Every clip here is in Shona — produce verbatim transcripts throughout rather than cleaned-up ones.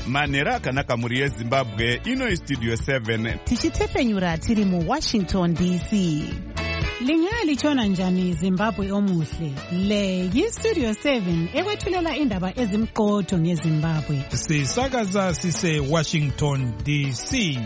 manhero akanaka mhuri yezimbabwe. Ino istudio seven tichitefenyura tiri muwashington D C. Lingaya lichona njani Zimbabwe omuhle? Le yistudio seven ekwethulela indaba ezimqotho ngeZimbabwe. Sisakaza sise Washington D C.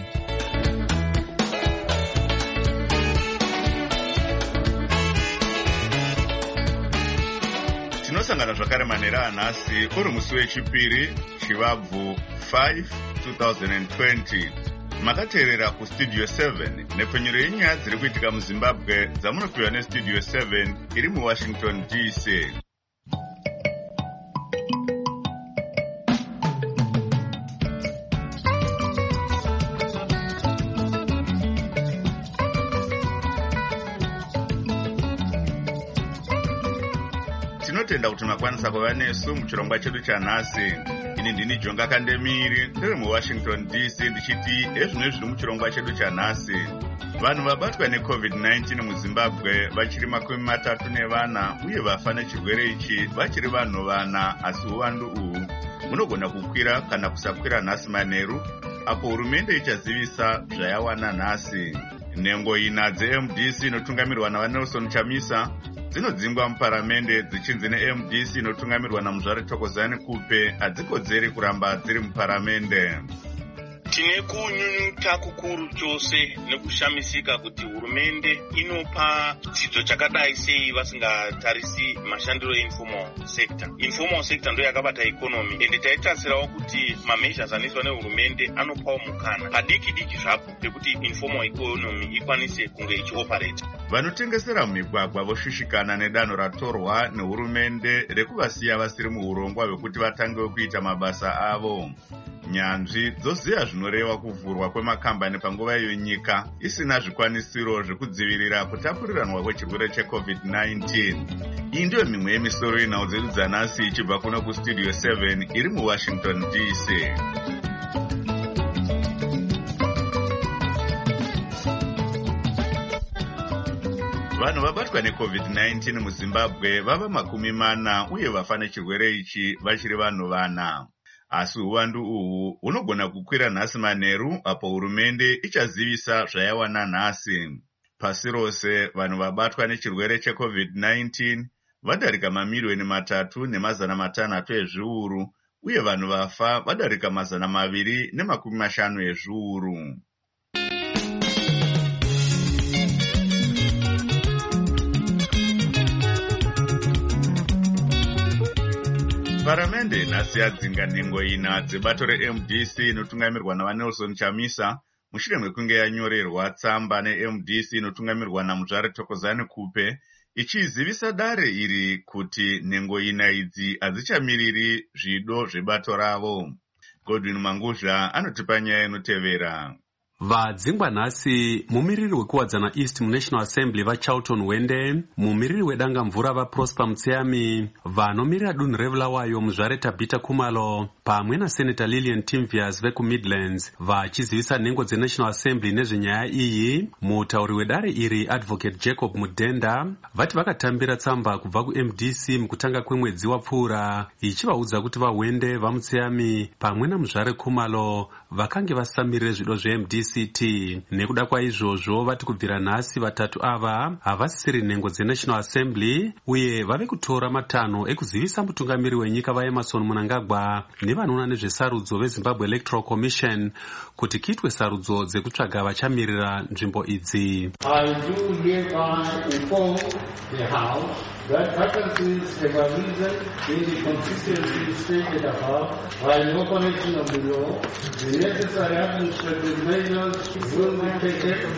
tinosangana zvakare manhero anhasi uri musi wechipiri chivabvu five two thousand twenty. makateerera kustudio seven nepfenyuro yenyaya dziri kuitika muzimbabwe dzamunopiwa nestudio seven iri muwashington D C. tinotenda kuti makwanisa kuva nesu muchirongwa chedu chanhasi. ini ndini Jonga Kandemiri ndiri muwashington D C ndichiti ezvino zviri muchirongwa chedu chanhasi. vanhu vabatwa necovid nineteen muzimbabwe vachiri makumi matatu nevana uye vafa nechirwere ichi vachiri vanhu vana, asi uwandu uhu munogona kukwira kana kusakwira nhasi manheru apo hurumende ichazivisa zvayawana nhasi. nhengo ina dze-M D C inotungamirwa navanelson Chamisa dzinodzingwa muparamende dzichinzi ne-M D C inotungamirwa namuzvare Thokozani Kupe hadzikodzeri kuramba dziri muparamende. tine kunyunyuta kukuru chose nekushamisika kuti hurumende inopa chidzo chakadai sei vasingatarisi mashandiro einformal sector. Informal sector ndo yakabata economy ende taitarisirawo kuti mameasures anoiswa nehurumende anopawo mukana padiki diki zvapo pekuti informal economy ikwanise kunge ichioperate. vanotengesera mumigwagwa voshushikana nedanho ratorwa nehurumende rekuvasiya vasiri muurongwa hwekuti vatangewo kuita mabasa avo. nyanzvi dzoziva zvinoreva kuvhurwa kwemakambani panguva iyo nyika isina zvikwanisiro zvekudzivirira kutapuriranwa kwechirwere checovid nineteen. iyi ndiyo mimwe yemisoro yenhau dzedu dzanhasi ichibva kuno kustudio seven iri muwashington D C. vanhu vabatwa necovid nineteen muzimbabwe vava makumi mana uye vafa nechirwere ichi vachiri vanhu vana. asi uwandu uhu hunogona kukwira nhasi manheru apo hurumende ichazivisa zvayawana nhasi. pasi rose vanhu vabatwa nechirwere checovid nineteen vadarika mamiriyoni matatu nemazana matanhatu ezviuru uye vanhu vafa vadarika mazana maviri nemakumi mashanu ezviuru. paramende nhasi yadzinga nhengo ina dzebato re-M D C inotungamirwa navanelson Chamisa mushure mekunge yanyorerwa tsamba ne-M D C inotungamirwa namuzvare Thokozani Kupe ichizivisa dare iri kuti nhengo ina idzi hadzichamiriri zvido zvebato ravo. Godwin Manguzha anotipa nyaya inotevera. vadzingwa nhasi mumiriri wekuwadzana East National Assembly vaCharlton Wende, mumiriri wedanga mvura vaProsper Mutseyami, vanomirira dunhu reVulawayo muzvare Tabita Kumalo pamwe naSenator Lillian Timvias vekuMidlands vachizivisa nhengo dzeNational Assembly nezvenyaya iyi. mutauri wedare iri Advocate Jacob Mudenda vati vakatambira tsamba kubva ku-M D C mukutanga kwemwedzi wapfuura ichivaudza kuti vaWende, vaMutseyami pamwe namuzvare Kumalo vakange vasamirire zvido zve-M D C T. nekuda kwaizvozvo vati kubvira nhasi vatatu ava havasisiri nhengo dzeNational Assembly uye vave kutora matanho ekuzivisa mutungamiri wenyika vaEmerson Mnangagwa nevanoona nezvesarudzo veZimbabwe Electoral Commission kuti kuitwe sarudzo dzekutsvaga vachamirira nzvimbo idzi. I do hereby inform the House that vacancies have arisen in the consistency stated above by the operation of the law. The necessary administrative measures will be taken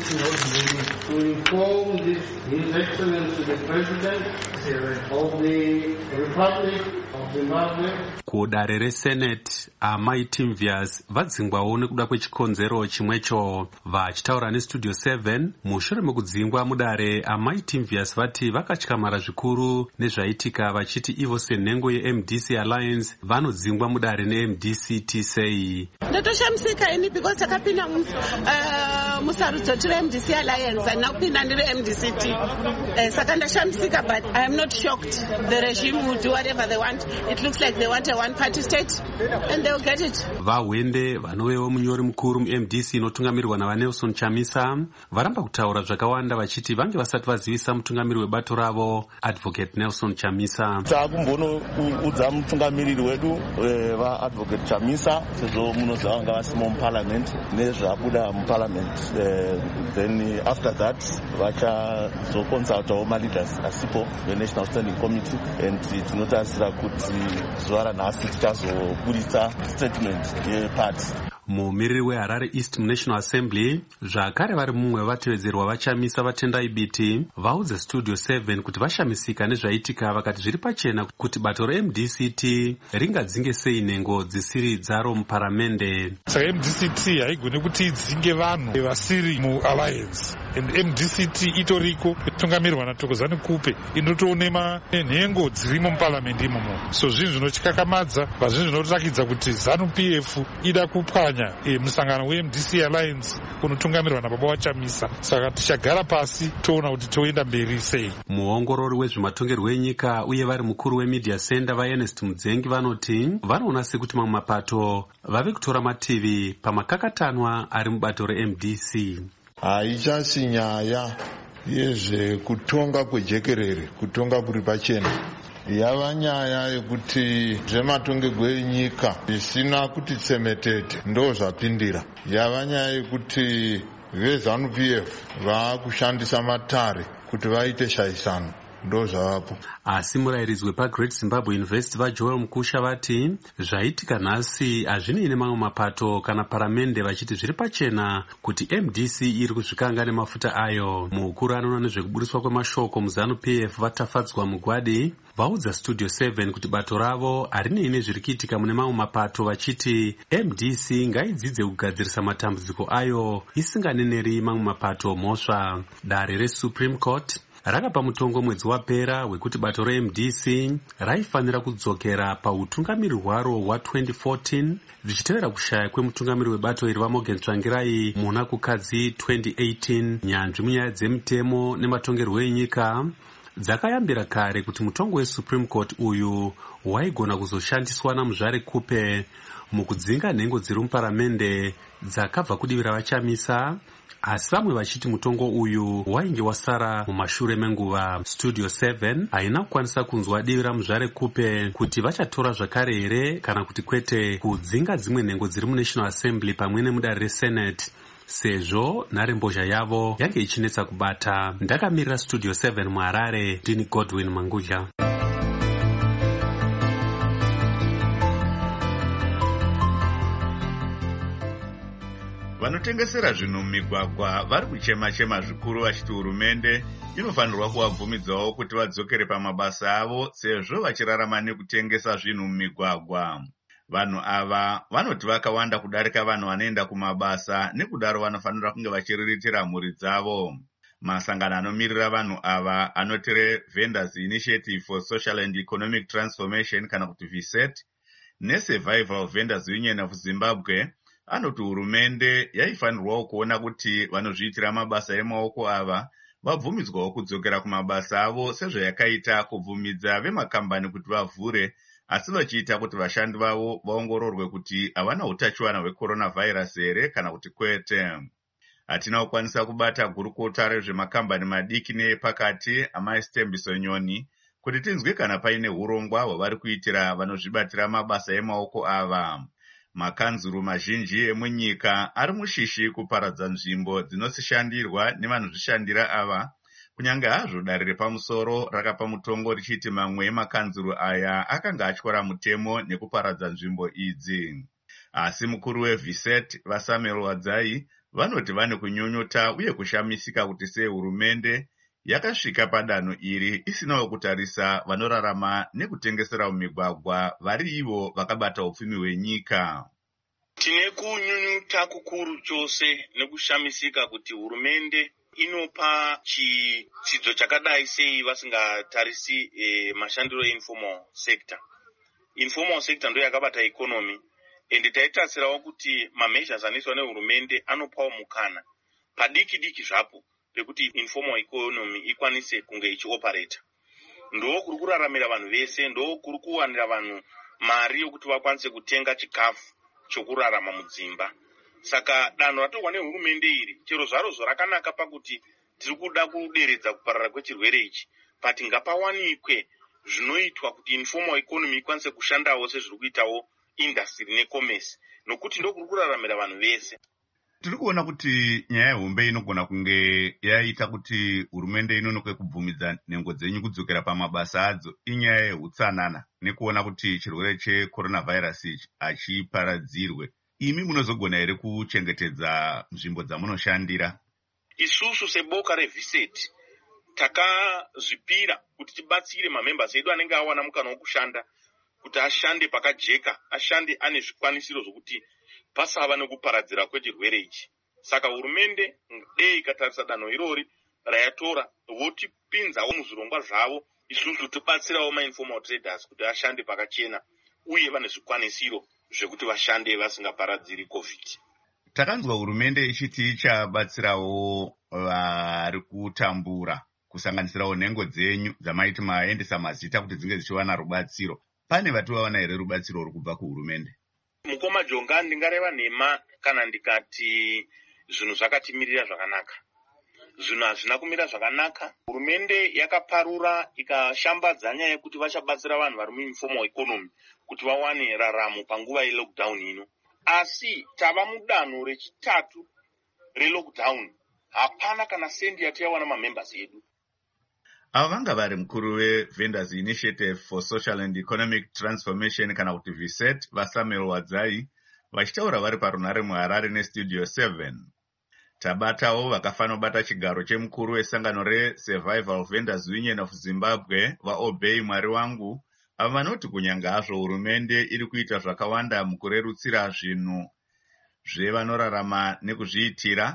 to inform this, His Excellency the President of the Republic of Zimbabwe. kudare reSenate amai Timvias vadzingwawo nekuda kwechikonzero chimwecho. vachitaura nestudio seven mushure mekudzingwa mudare, amai Timvias vati vakatyamara zvikuru nezvaitika vachiti ivo senhengo ye-M D C Alliance vanodzingwa mudare ne-M D C T sei. ndatoshamsika ini because takapinda musarudzo tiri M D C Alliance and nakupinda ndiri M D C T. saka ndashamsika, but I am not shocked. The regime will do whatever they want. it looks like they want a one-party state, and they'll get it. Vahwende vanovewo munyori mukuru mu-M D C inotungamirirwa navanelson Chamisa varamba kutaura zvakawanda vachiti vange vasati vazivisa mutungamiri webato ravo Advocate Nelson Chamisa. Takumbonoudza mutungamiriri wedu vaadvocate Chamisa sezvo munoziva vanga vasimo muparliament nezvabuda muparliament, then after that vachazoconsultawo maleaders asipo venational standing committee, and tinotarisira kuti zuva ranhasi tichazobudisa statement yeparty. Mumiriri weHarare East National Assembly zvakare vari mumwe vatevedzerwa vachamisa vatendai biti vaudza Studio seven kuti vashamisika nezvaitika, vakati zviri pachena kuti bato re-M D C T ringadzinge sei nhengo dzisiri dzaro muparamende. Saka M D C T haigone kuti idzinge vanhu vasiri mualliance, and M D C T itoriko itungamirwa naThokozani Kupe inotoonema nhengo dzirimo muparamende imomo. So zvinhu zvinochikakamadza vazvinhu zvinoratidza kuti ZANU P F ida kupwanya E, musangano we-M D C Alliance unotungamirwa nababa vaChamisa. Saka tichagara pasi toona kuti toenda mberi sei. Muongorori wezvematongerwo enyika uye vari mukuru wemedia center vaErnest Mudzengi vanoti vanoona sekuti mamwe mapato vave kutora mativi pamakakatanwa ari mubato re-M D C. Haichasi nyaya yezvekutonga kwejekerere, kutonga kuri pachena. Yava nyaya yekuti zvematongerwo enyika zvisina kuti tsemetete ndo zvapindira. Yava nyaya yekuti veZANU P F vakushandisa matare kuti vaite shaisano ndo zvavapo. Asi murayiridzi wepaGreat Zimbabwe University vaJoel Mukusha vati zvaitika nhasi hazvinei nemamwe mapato kana paramende, vachiti zviri pachena kuti M D C iri kuzvikanga nemafuta ayo. Mukuru anoona nezvekubudiswa kwemashoko muZANU P F vatafadzwa Mugwadi vaudza Studio seven kuti bato ravo harinei nezviri kuitika mune mamwe mapato, vachiti M D C ngaidzidze kugadzirisa matambudziko ayo isinganeneri mamwe mapato mhosva. Dare reSupreme Court rakapa mutongo mwedzi wapera wekuti bato re-M D C raifanira kudzokera pautungamiri hwaro hwa-twenty fourteen zvichitevera kushaya kwemutungamiri webato iri vaMorgan Tsvangirai muna kukadzi twenty eighteen. Nyanzvi munyaya dzemitemo nematongerwo enyika dzakayambira kare kuti mutongo weSupreme Court uyu waigona kuzoshandiswa naMuzvare Kupe mukudzinga nhengo dziri muparamende dzakabva kudivira vaChamisa, asi vamwe vachiti mutongo uyu wainge wasara mumashure menguva. Studio seven haina kukwanisa kunzwa divi raMuzvare Kupe kuti vachatora zvakare here kana kuti kwete kudzinga dzimwe nhengo dziri muNational Assembly pamwe nemudare reSenate, sezvo nharembozha yavo yange ichinetsa kubata. Ndakamirira Studio seven muHarare, ndini Godwin Mangudya. Vanotengesera zvinhu mumigwagwa vari kuchema-chema zvikuru vachiti hurumende inofanirwa kuvabvumidzawo kuti vadzokere pamabasa avo sezvo vachirarama nekutengesa zvinhu mumigwagwa. Vanhu ava vanoti vakawanda kudarika vanhu vanoenda kumabasa, nekudaro vanofanira kunge vachiriritira mhuri dzavo. Masangano anomirira vanhu ava anoti Vendors Initiative for Social and Economic Transformation kana kuti V S E T neSurvival Vendors Union of Zimbabwe anoti hurumende yaifanirwawo kuona kuti vanozviitira mabasa emaoko ava vabvumidzwawo kudzokera kumabasa avo sezvayakaita kubvumidza vemakambani kuti vavhure, asi vachiita kuti vashandi vavo vaongororwe kuti havana utachiwana hwecoronavirus here kana kuti kwete. Hatina kukwanisa kubata gurukota rezvemakambani madiki neepakati amaStembiso Nyoni kuti tinzwe kana paine urongwa hwavari kuitira vanozvibatira mabasa emaoko ava. Makanzuru mazhinji emunyika ari mushishi kuparadza nzvimbo dzinosishandirwa nevanozvishandira ava, kunyange hazvo dare repamusoro rakapa mutongo richiti mamwe emakanzuru aya akanga atyora mutemo nekuparadza nzvimbo idzi. Asi mukuru weV S E T vaSamuel Wadzai vanoti vane kunyunyuta uye kushamisika kuti sei hurumende yakasvika padanho iri isinawo kutarisa vanorarama nekutengesera mumigwagwa vari ivo vakabata upfumi hwenyika. Tine kunyunyuta kukuru chose nekushamisika kuti hurumende inopa chidzidzo chakadai sei vasingatarisi e, mashandiro einformal sector. Informal sector ndo yakabata economy, ende taitarisirawo kuti mameasures anoiswa nehurumende anopawo mukana padiki diki zvapo pekuti informal economy ikwanise kunge ichioperate. ndo kuri kuraramira vanhu vese, ndo kuri kuwanira vanhu mari yokuti vakwanise kutenga chikafu chokurarama mudzimba. Saka danho ratorwa nehurumende iri chero zvarozvo rakanaka pakuti tiri kuda kuderedza kuparara kwechirwere ichi, but ngapawanikwe zvinoitwa kuti informal economy ikwanise kushandawo sezviri kuitawo industry necommerce, nokuti ndokuri kuraramira vanhu vese. Tiri kuona kuti nyaya yehombe inogona kunge yaita kuti hurumende inonoke kubvumidza nhengo dzenyu kudzokera pamabasa adzo inyaya yeutsanana nekuona kuti chirwere checoronavirus hachiparadzirwe. Imi munozogona here kuchengetedza nzvimbo dzamunoshandira? Isusu seboka reViseti takazvipira kuti tibatsire mamembers edu anenge awana mukana wokushanda kuti ashande pakajeka, ashande ane zvikwanisiro zvokuti pasava nekuparadzira kwechirwere ichi. Saka hurumende dei ikatarisa danho irori rayatora votipinzawo muzvirongwa zvavo, isusu tibatsirawo mainformal traders kuti ashande pakachena uye vane zvikwanisiro zvekuti vashande vasingaparadziri COVID. Takanzwa hurumende ichiti ichabatsirawo vari kutambura kusanganisirawo nhengo dzenyu dzamaiti maendesa mazita kuti dzinge dzichiwana rubatsiro. Pane vativawana here rubatsiro ruri kubva kuhurumende? Mukoma Jonga, ndingareva nhema kana ndikati zvinhu zvakatimirira zvakanaka. Zvinhu hazvina kumira zvakanaka. Hurumende yakaparura ikashambadza nyaya yekuti vachabatsira vanhu vari muinformal economy kuti vawane raramo panguva yelockdown ino. Asi tava mudanho rechitatu relockdown, hapana kana sendi yatawana mamembers edu. Ava vanga vari mukuru weVendors Initiative for Social and Economic Transformation kana kuti Viset, vaSamuel Wadzai, vachitaura vari parunare muHarare neStudio seven. Tabatawo vakafanobata chigaro chemukuru wesangano reSurvival Vendors Union of Zimbabwe, vaObey Mwari Wangu, ava vanoti kunyanga hazvo hurumende iri kuita zvakawanda mukurerutsira zvinhu zvevanorarama nekuzviitira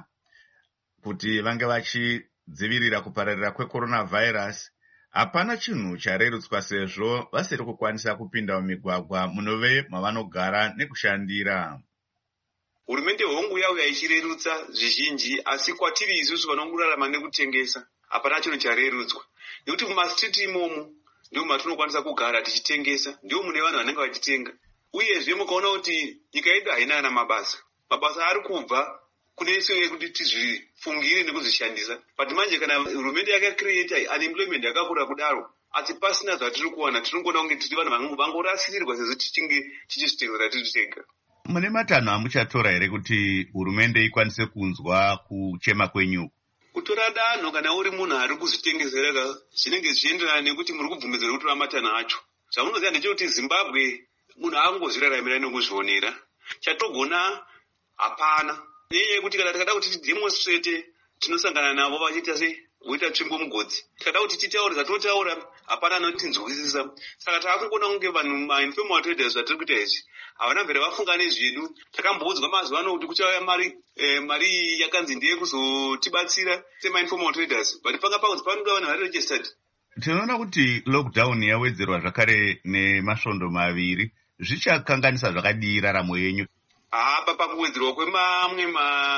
kuti vange vachidzivirira kupararira kwecoronavirus, hapana chinhu charerutswa sezvo vasiri kukwanisa kupinda mumigwagwa munove mavanogara nekushandira. Hurumende hongu yauya ichirerutsa zvizhinji, asi kwatiri isusu vanongorarama nekutengesa hapana chinhu charerutswa, nekuti mumastriti imomo ndio matinokwanisa kugara tichitengesa, ndio mune vanhu vanenge vachitenga. Uyezve mukaona kuti nyika yedu haina kana mabasa, mabasa ari kubva kune isu kuti tizvifungire nekuzvishandisa. But manje kana hurumende yakacreata unemployment yakakura kudaro, asi pasina zvatiri kuwana, tinongona kunge tiri vanhu vangorasirirwa sezvo tichinge tichizvitengera tiri tega. Mune matanho amuchatora here kuti hurumende ikwanise kunzwa kuchema kwenyu? Kutora danho kana uri munhu ari kuzvitengesera zvinenge zvichienderana nekuti muri kubvumidzira kutora matanho acho. Zvamunoziva ndechekuti Zimbabwe munhu angozviraramira nekuzvionera. Chatogona hapana. Nenyaya yekuti kana tikada kuti tidemonstrate tinosangana navo vachiita se woita tsvimbo mugodzi. Tikada kuti titaure zvatotaura hapana anotinzwisisa. Saka takungona kunge vanhu mainformal traders zvatiri kuita izvi havana mvere vafunga nezvedu. Takamboudzwa mazuva ano kuti kuchauya mari eh, mari yakanzi ndeye kuzotibatsira semainformal traders, but panga panzi panoda vanhu vari registered. Tinoona kuti lockdown yawedzerwa zvakare nemasvondo maviri, zvichakanganisa zvakadii raramo yenyu? Apa pakuwedzerwa kwemamwe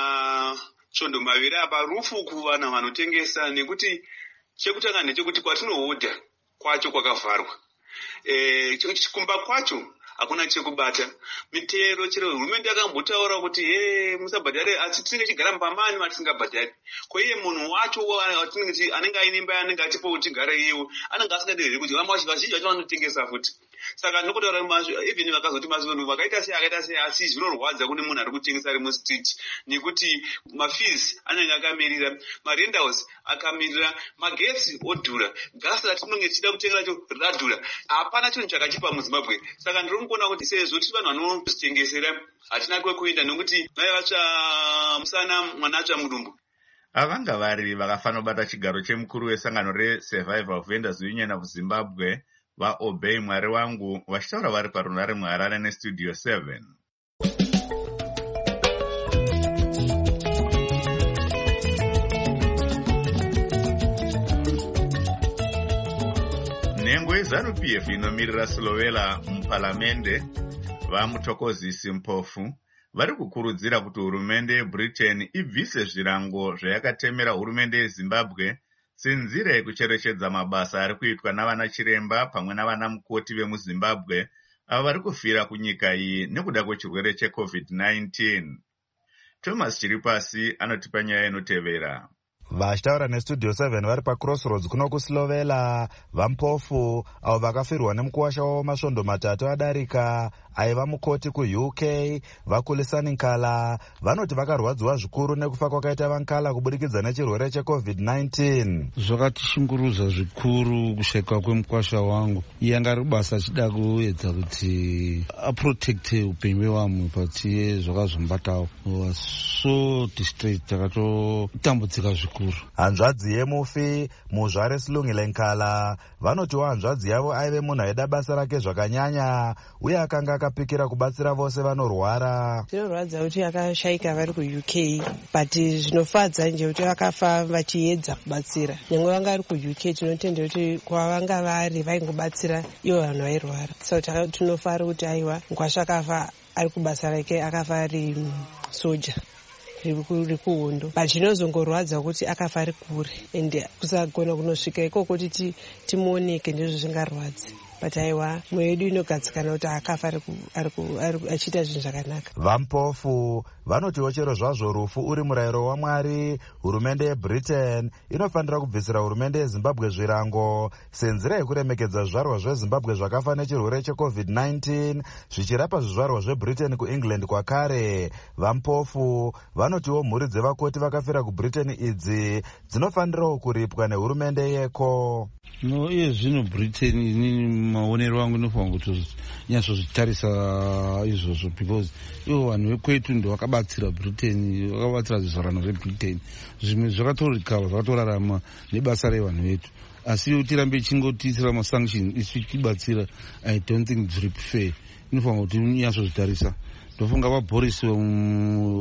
masvondo maviri apa rufu kuvanhu vanotengesa, nekuti chekutanga ndechekuti kwatinohodha kwacho kwakavharwa. Eh, chikumba kwacho hakuna chekubata. Mitero chero hurumende yakambotaura kuti he musabhadhare, asi tinenge chigara mupambani matisingabhadhari. Kwa hiyo munhu wacho watinenge anenge aine imba anenge atipo kuti tigare iyewo anenge asingadereri kuti vazhinji vacho vanotengesa futi. Saka ndinotaura even vakazoti mazvinhu vakaita sei akaita sei, asi zvinorwadza kune munhu ari kutengesa ari mustreet, nekuti mafees anenge akamirira, marenthouse akamirira, magetsi odhura, gasi ratinenge tichida kutenga racho radhura. Hapana chinhu chakachipa muZimbabwe. Saka ndiri kuona kuti sezvo tiri vanhu vanozvitengesera hatina kwekuenda, nekuti mai vatsva musana mwana atsva mudumbu. Avanga vari vakafanobata chigaro chemukuru wesangano reSurvival Vendors Union of Zimbabwe, vaObey Mwari Wangu, vachitaura vari parunare muHarare neStudio seven. Nhengo yeZanu P F inomirira Slovela mupalamende vaMutokozisi Mpofu vari kukurudzira kuti hurumende yeBritain ibvise zvirango zvayakatemera hurumende yeZimbabwe senzira yekucherechedza mabasa ari kuitwa navana chiremba pamwe navana mukoti vemuZimbabwe avo vari kufira kunyika iyi nekuda kwechirwere checovid nineteen. Thomas Chiripasi anotipa nyaya inotevera. Vachitaura nestudio seven vari paCrossroads kuno kuSlovela, vampofu avo vakafirwa nemukuwasha wavo masvondo matatu adarika aiva mukoti kuU K vakulisani Nkala vanoti vakarwadziwa zvikuru nekufa kwakaita vankala kubudikidza nechirwere checovid nineteen. Zvakatishunguruza zvikuru kushayikwa kwemukwasha wangu. Iye anga ari kubasa achida kuedza kuti aprotecte upenyu hwevamwe pachiye zvakazombatawo. So district takatotambudzika zvikuru. Hanzvadzi yemufi muzvare Silungile Nkala vanotiwo hanzvadzi yavo aive munhu aida basa rake zvakanyanya uye akanga akapikira kubatsira vose vanorwara. Zvinorwadza kuti akashayika vari kuU K but zvinofadza nje kuti vakafa vachiedza kubatsira. Nyangwe vanga vari kuU K tinotenda kuti kwavanga vari vaingobatsira ivo vanhu vairwara. Saka tinofara kuti aiwa Nkwasha akafa ari kubasa rake akafa ari soja riri kuhondo, but zvinozongorwadza kuti akafa ari kure ende kusagona kunosvika ikoko kuti timuoneke ndizvo zvingarwadza. But aiwa mwoyo yedu inogadzikana kuti akafa achiita zvinhu zvakanaka. Vampofu vanotiwo chero zvazvo rufu uri murayiro waMwari, hurumende yeBritain inofanira kubvisira hurumende yeZimbabwe zvirango senzira yekuremekedza zvizvarwa zveZimbabwe zvakafa nechirwere checovid nineteen zvichirapa zvizvarwa zveBritain kuEngland kwakare. Vampofu vanotiwo mhuri dzevakoti vakafira kuBritain idzi dzinofanirawo kuripwa nehurumende yeko. No, iye zvino Britain inini maonero angu inofanira kuti nyatsozvitarisa izvozvo because ivo vanhu vekwetu ndo vakabatsira Britain, vakabatsira zvizvarano zveBritain. Zvimwe zvakatorikava zvakatorarama nebasa revanhu vetu. Asi tirambe chingotiisira masanction isu tibatsira, I don't think zviri fair. Inofanira kuti nyatsozvitarisa. Ndofunga vaBoris um,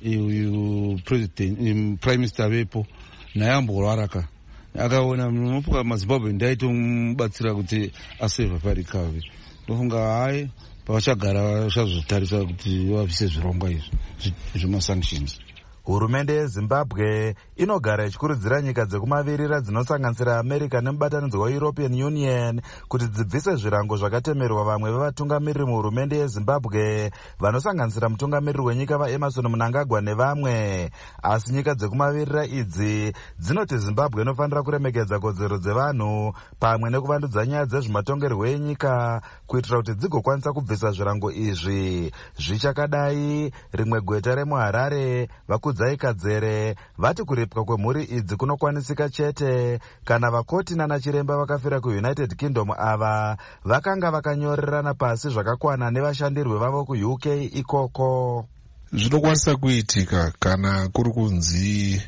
president prime minister vepo naye amborwaraka akaona munopuka maZimbabwe ndaitomubatsira kuti aseva parikave. Ndofunga hai pavachagara vachazotarisa kuti vabvise zvirongwa izvi zvemasanctions. Hurumende yeZimbabwe inogara ichikurudzira nyika dzekumavirira dzinosanganisira America nemubatanidzwa weEuropean Union kuti dzibvise zvirango zvakatemerwa vamwe vevatungamiriri muhurumende yeZimbabwe vanosanganisira mutungamiriri wenyika vaEmerson Mnangagwa nevamwe. Asi nyika dzekumavirira idzi dzinoti Zimbabwe inofanira kuremekedza kodzero dzevanhu pamwe nekuvandudza nyaya dzezvematongerwo enyika kuitira kuti dzigokwanisa kubvisa zvirango izvi. Zvichakadai, rimwe gweta remuHarare vakudza Kadzere vati kuripwa kwemhuri idzi kunokwanisika chete kana vakoti nana chiremba vakafira kuUnited Kingdom ava vakanga vakanyorerana pasi zvakakwana nevashandirwe vavo kuU K ikoko. Zvinokwanisa kuitika kana kuri kunzi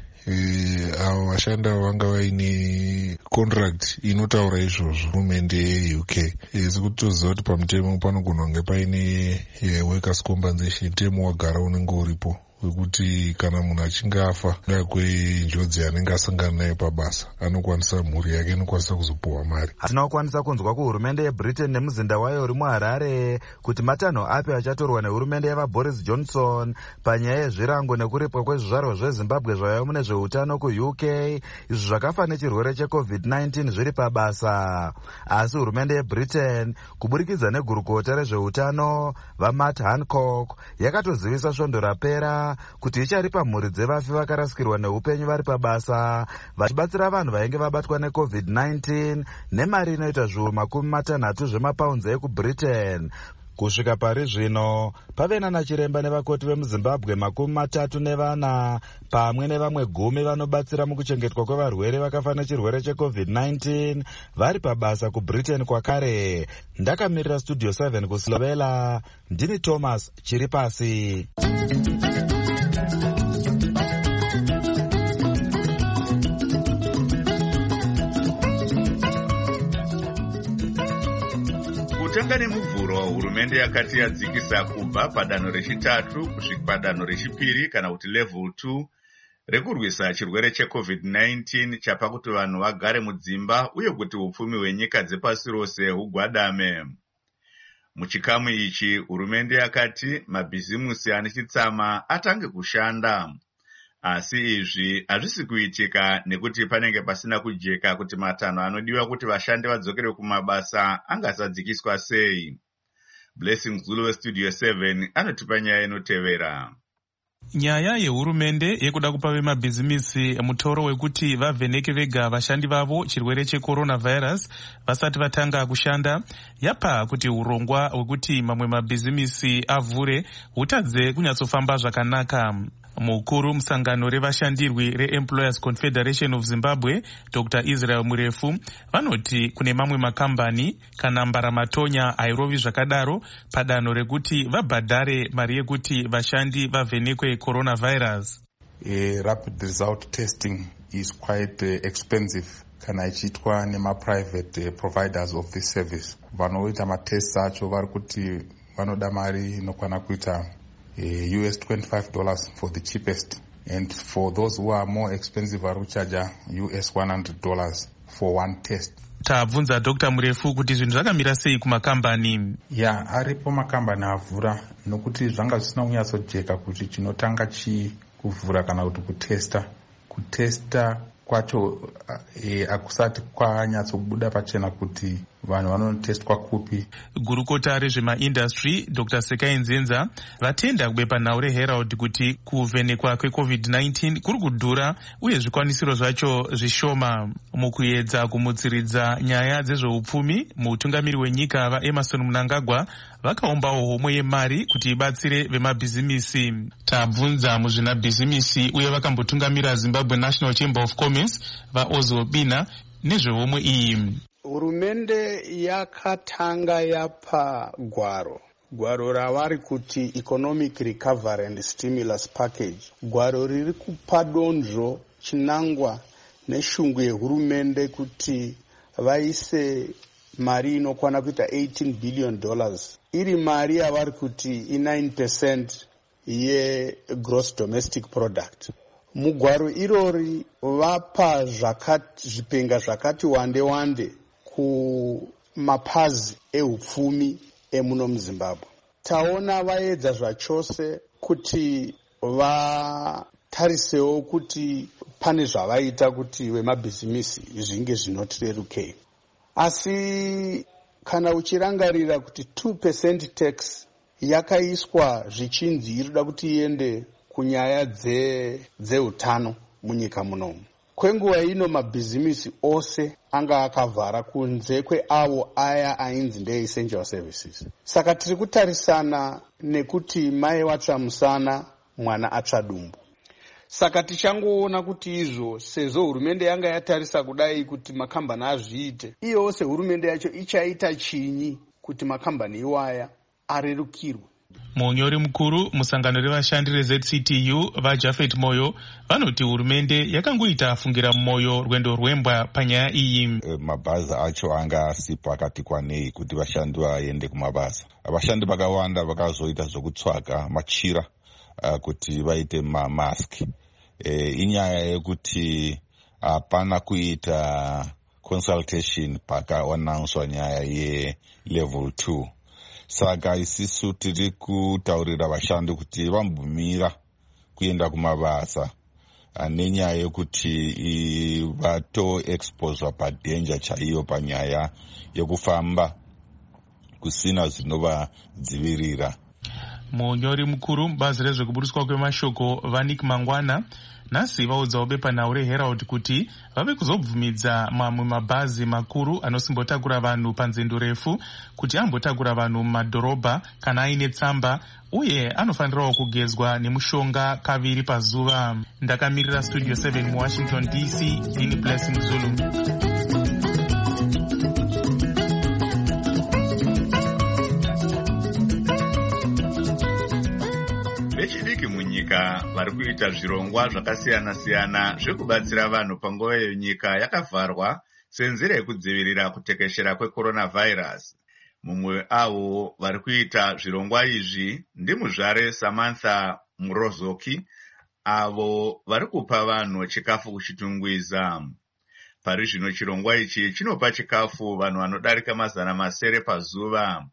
avo vashandi avo vanga vaine contract inotaura izvozvo hurumende yeU K. Sekuti toziva kuti pamutemo panogona kunge paine workers compensation, mutemo wagara unenge uripo wekuti kana munhu achinge afa nekuda kwenjodzi yanenge asangana nayo pabasa anokwanisa, mhuri yake inokwanisa kuzopuwa mari. Tinokwanisa kunzwa kuhurumende yeBritain nemuzinda wayo uri muHarare kuti matanho api achatorwa nehurumende yavaBoris Johnson panyaya yezvirango nekuripwa kwezvizvarwa zveZimbabwe zvaiva mune zveutano kuU K izvo zvakafa nechirwere checovid nineteen zviri pabasa. Asi hurumende yeBritain kuburikidza negurukota rezveutano vaMatt Hancock yakatozivisa svondo rapera kuti icharipa mhuri dzevafi vakarasikirwa neupenyu vari pabasa vachibatsira vanhu vainge vabatwa necovid nineteen nemari inoita zviuru makumi matanhatu zvemapaunzi ekuBritain. Kusvika pari zvino pave nana chiremba nevakoti vemuZimbabwe makumi matatu nevana pamwe nevamwe gumi vanobatsira mukuchengetwa kwevarwere vakafa nechirwere checovid nineteen vari pabasa kuBritain kwakare. Ndakamirira studio seven kuSlovela, ndini Thomas Chiripasi. Kutanga nemuvhuro, hurumende yakati yadzikisa kubva padanho rechitatu kusvika padanho rechipiri kana kuti level two rekurwisa chirwere checovid nineteen chapa kuti vanhu vagare mudzimba uye kuti upfumi hwenyika dzepasi rose hugwadame. Muchikamu ichi, hurumende yakati mabhizimusi ane chitsama atange kushanda. asi izvi hazvisi kuitika nekuti panenge pasina kujeka kuti matanho anodiwa kuti vashandi vadzokere kumabasa angasadzikiswa sei. Blessing Zulu westudio seven anotipa nyaya inotevera. Nyaya yehurumende yekuda kupa vemabhizimisi mutoro wekuti vavheneke vega vashandi vavo chirwere checoronavirus vasati vatanga kushanda yapa kuti urongwa hwekuti mamwe mabhizimisi avhure hutadze kunyatsofamba zvakanaka. Mukuru musangano revashandirwi reEmployers Confederation of Zimbabwe Doctor Israel Murefu vanoti kune mamwe makambani kana mbaramatonya airovi zvakadaro padanho rekuti vabhadhare mari yekuti vashandi vavhenekwe coronavirus. A rapid result testing is quite uh, expensive kana ichiitwa nemaprivate uh, providers of this service. Vanoita matests acho vari kuti vanoda mari inokwana kuita Uh, U S twenty-five dollars for the cheapest, and for those who are more expensive vari kuchaja U S one hundred dollars for one test. Tabvunza Doctor Murefu kuti zvinhu zvakamira sei kumakambani. Ya yeah, aripo makambani avhura nokuti zvanga zvisina kunyatsojeka kuti chinotanga chi kuvhura kana kuti kutesta kutesta kwacho e, akusati kwanyatsobuda pachena kuti vanhu vanotestwa kupi. Gurukota rezvemaindustry Doctor Sekai Nzenza vatenda kubepa nhau reHerald kuti kuvhenekwa kwecovid nineteen kuri kudhura uye zvikwanisiro zvacho zvishoma. Mukuedza kumutsiridza nyaya dzezveupfumi, mutungamiri wenyika vaEmerson Mnangagwa vakaumbawo homwe yemari kuti ibatsire vemabhizimisi. Tabvunza muzvinabhizimisi uye vakambotungamira Zimbabwe National Chamber of Commerce vaOzil Bina nezvehomwe iyi. Hurumende yakatanga yapa gwaro gwaro ravari kuti Economic Recovery and Stimulus Package. Gwaro riri kupa donzvo chinangwa neshungu yehurumende kuti vaise mari inokwana kuita eighteen billion dollars. Iri mari yavari kuti i nine percent ye gross domestic product. Mugwaro irori vapa zvakati zvipenga zvakati wande wande kumapazi ehupfumi emuno muZimbabwe. Taona vaedza zvachose kuti vatarisewo kuti pane zvavaita kuti vemabhizimisi zvinge zvinotirerukei. Asi kana uchirangarira kuti two percent tax yakaiswa zvichinzi inoda kuti iende kunyaya dzeutano munyika munomu. Kwenguva ino mabhizimisi ose anga akavhara kunze kweavo aya ainzi ndeessential services. Saka tiri kutarisana nekuti mai vatsva musana mwana atsva dumbu. Saka tichangoona kuti izvo sezvo hurumende yanga yatarisa kudai kuti makambani azviite, iyo sehurumende yacho ichaita chinyi kuti makambani iwaya arerukirwe. Munyori mukuru musangano revashandi reZ C T U vaJafet Moyo vanoti hurumende yakangoita fungira moyo rwendo rwembwa panyaya iyi. E, mabhazi acho anga asipo akati kwanei kuti vashandi vaende kumabasa. Vashandi vakawanda vakazoita zvokutsvaga machira uh, kuti vaite mamask. E, inyaya yekuti hapana kuita consultation pakawananzwa nyaya ye level two. Saka isisu tiri kutaurira vashandi kuti vambumira kuenda kumabasa nenyaya yekuti vato exposwa padanger chaiyo panyaya yekufamba kusina zvinovadzivirira. Munyori mukuru mubazi rezvekuburitswa kwemashoko Vanik Mangwana nhasi vaudzawo bepanhau reHerald kuti vave kuzobvumidza mamwe mabhazi makuru anosimbotakura vanhu panzendo refu kuti ambotakura vanhu mumadhorobha kana aine tsamba uye anofanirawo kugezwa nemushonga kaviri pazuva. Ndakamirira Studio seven muWashington D C, ndini Blessing Zulu. Vechidiki munyika vari kuita zvirongwa zvakasiyana-siyana zvekubatsira vanhu panguva iyo nyika yakavharwa senzira yekudzivirira kutekeshera kwecoronavirus. Mumwe avo vari kuita zvirongwa izvi ndimuzvare Samantha Murozoki, avo vari kupa vanhu chikafu kuchitungwiza. Pari zvino chirongwa ichi chinopa chikafu vanhu vanodarika mazana masere pazuva.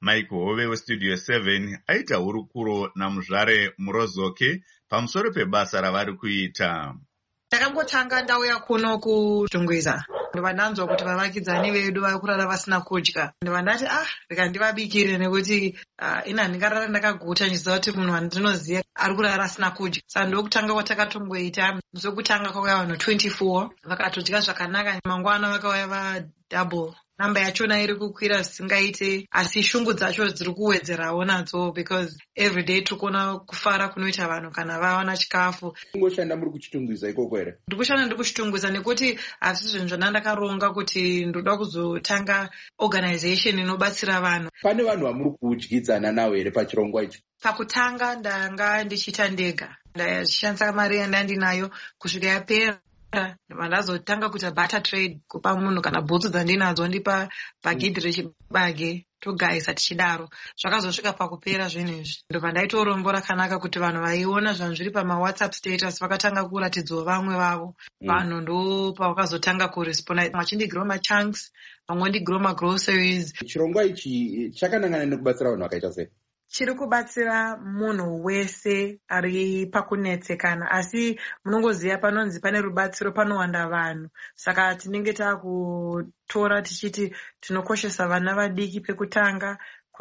Mike Hove westudio seven aita hurukuro naMuzvare Murozoki pamusoro pebasa ravari kuita. Ndakangotanga ndauya kuno kuTungwiza. Ndova ndanzwa kuti vavakidzani vedu vari kurara vasina kudya. Ndova ndati ah rega ndivabikire nekuti uh, ina ndingarara ndakaguta nchiziva kuti munhu wandinoziva ari kurara asina kudya. Saka ndokutanga kwatakatongoita musi wekutanga kwakauya vanhu twenty-four vakatodya zvakanaka. Mangwana vakauya vadouble. Namba yachona iri kukwira zvisingaite asi shungu dzacho dziri kuwedzerawo nadzo because every day tiri kuona kufara kunoita vanhu kana vawana chikafu. Kungoshanda muri kuchitungwiza ikoko here? Ndiri kushanda ndiri kuchitungwiza nekuti hazvisi zvinhu zvandakaronga kuti ndoda kuzotanga organization inobatsira vanhu. Pane vanhu vamuri kudyidzana nawo here pachirongwa ichi? Pakutanga ndanga ndichiita ndega. Ndashandisa mari yandandinayo kusvika yapera. Vandazotanga kuita barter trade kupa munhu kana bhutsu dzandinadzo ndipa bhagidhi rechibage togaisa tichidaro. Zvakazosvika pakupera zvinhu izvi. Ndobva ndaita urombo rakanaka kuti vanhu vaiona zvanhu zviri pamawhatsapp status vakatanga kuratidzawo vamwe vavo. Vanhu ndo pavakazotanga kuresponda vachindigirawo machunks, vamwe ndigirawo magroceries. Chirongwa ichi chakanangana nekubatsira vanhu vakaita sei? Chiri kubatsira munhu wese ari pakunetsekana asi munongoziva panonzi pane rubatsiro panowanda vanhu. Saka tinenge takutora tichiti tinokoshesa vana vadiki pekutanga,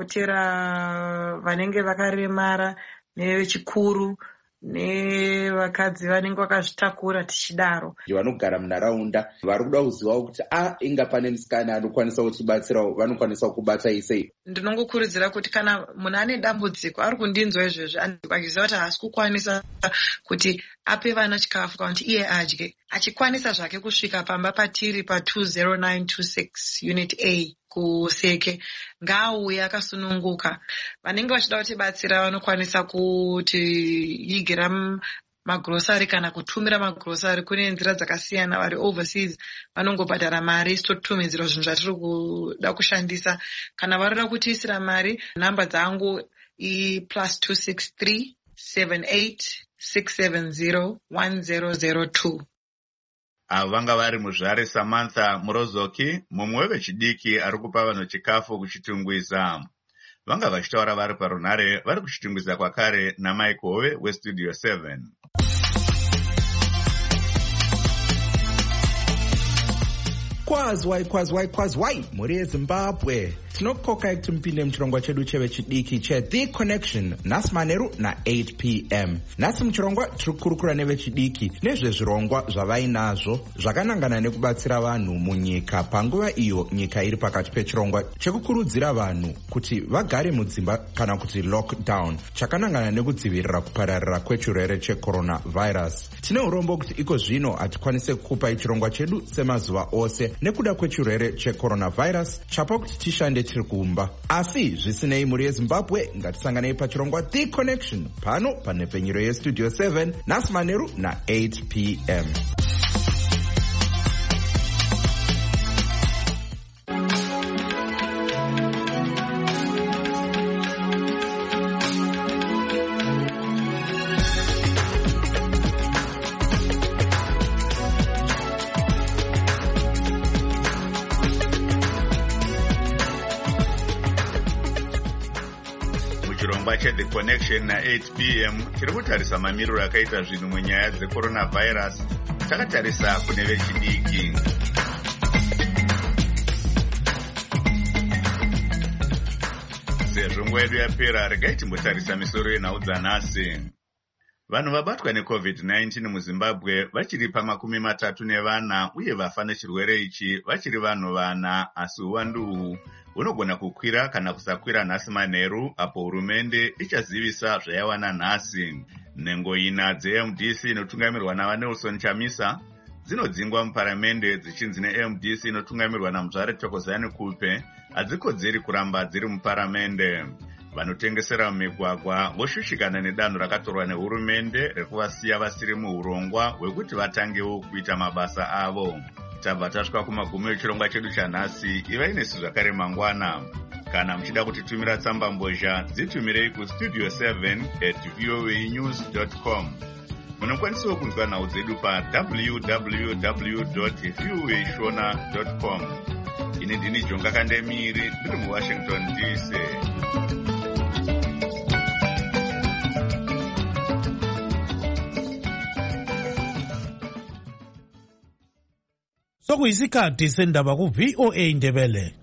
kotera vanenge vakaremara nevechikuru nevakadzi vanenge vakazvitakura tichidaro. Vanogara munharaunda vari kuda kuzivawo kuti a inga pane musikana anokwanisa kuchibatsirawo vanokwanisa kubata isei. Ndinongokurudzira kuti kana munhu ane dambudziko ari kundinzwa izvezvi achiziva kuti haasi kukwanisa kuti ape vana chikafu kana kuti iye adye, achikwanisa zvake kusvika pamba patiri pa two zero nine two six unit A kuseke ngaauye akasununguka. Vanenge vachida kutibatsira vanokwanisa kutiigira magrosari kana kutumira magrosari kune nzira dzakasiyana. Vari overseas vanongobhadhara mari totumidzira zvinhu zvatiri kuda kushandisa. Kana varida kutiisira mari namba dzangu i plus two six three seven eight six seven zero one zero zero two. Avo vanga vari Muzvare Samantha Murozoki, mumwe wevechidiki ari kupa vanhu chikafu kuchitungwiza. Vanga vachitaura vari parunhare vari kuchitungwiza kwakare naMike Hove westudio seven. Kwazwai kwazwai kwazwai muri yeZimbabwe. Tinokokai kuti mupinde muchirongwa chedu chevechidiki cheThe Connection nhasi manheru na-eight p m. Nhasi muchirongwa tiri kukurukura nevechidiki nezvezvirongwa zvavainazvo zvakanangana nekubatsira vanhu munyika panguva iyo nyika iri pakati pechirongwa chekukurudzira vanhu kuti vagare mudzimba kana kuti lockdown chakanangana nekudzivirira kupararira kwechirwere checoronavirus. Tine urombo kuti iko zvino hatikwanise kukupai chirongwa chedu semazuva ose nekuda kwechirwere checoronavirus chapa kuti tishande tiri kumba. Asi zvisinei muri yeZimbabwe ngatisanganei pachirongwa The Connection pano panhepfenyuro yestudio seven nhasi manheru na-eight p m. The Connection na-eight p m tiri kutarisa mamiriro akaita zvinhu munyaya dzecoronavirus. Takatarisa kune vechidiki. Sezvo nguva yedu yapera, regai timbotarisa misoro yenhau dzanhasi. Vanhu vabatwa necovid nineteen muZimbabwe vachiri pamakumi matatu nevana uye vafa nechirwere ichi vachiri vanhu vana, asi uwandu uhu hunogona kukwira kana kusakwira nhasi manheru apo hurumende ichazivisa zvayawana nhasi. Nhengo ina dze-M D C inotungamirwa navaNelson Chamisa dzinodzingwa muparamende dzichinzi ne-M D C inotungamirwa naMuzvare Thokozani Kupe hadzikodzeri kuramba dziri muparamende. Vanotengesera mumigwagwa voshushikana nedanho rakatorwa nehurumende rekuvasiya vasiri muurongwa hwekuti vatangewo kuita mabasa avo. Tabva tasvika kumagumo echirongwa chedu chanhasi. Ivai nesu zvakare mangwana. Kana muchida kutitumira tsamba mbozha dzitumirei kustudio seven at voa news dot com. Munokwanisawo kunzwa nhau dzedu pa w w w dot voa shona dot com. ini ndini Jonga Kandemiri ndiri muWashington D C. Sokuyisikhathi sendaba ku V O A Ndebele.